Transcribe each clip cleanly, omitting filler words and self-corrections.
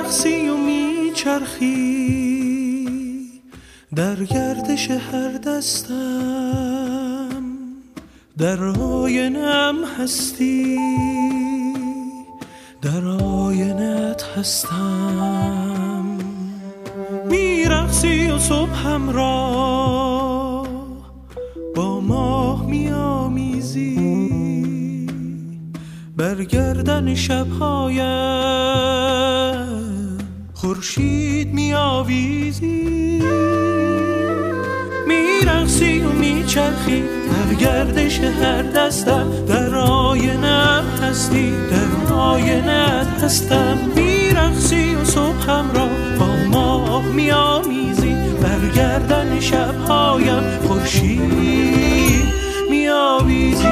میرقصی و میچرخی در گردش هر دستم، در آینم هستی، در آینت هستم. میرقصی و صبحم را با ماه میامیزی، بر گردن شبهایم خورشید میآویزی. میرقصی و میچرخی در گردش هر دستم، در آینم هستی، در آینت هستم. میرقصی و صبحم را با ماه میآمیزی، بر گردن شبهایم خورشید میآویزی.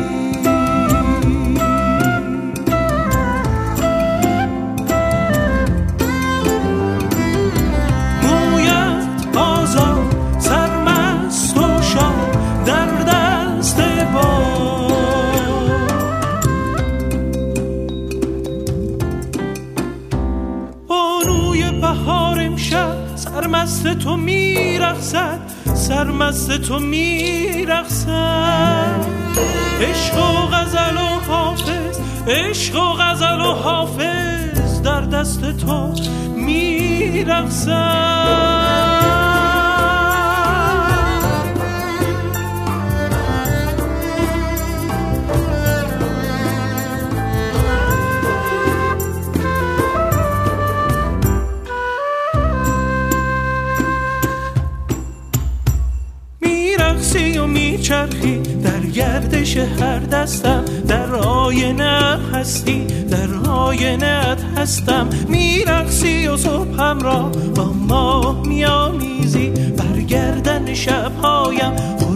سرمست تو میرقصد، سرمست تو میرقصد. عشق و غزل و حافظ، عشق و غزل و حافظ در دست تو میرقصد. میرقصی و میچرخی در گردش هر دستم، در آینه هستی، در آینت هستم. میرقصی و صبحم را با ماه میآمیزی، بر گردن شبهایم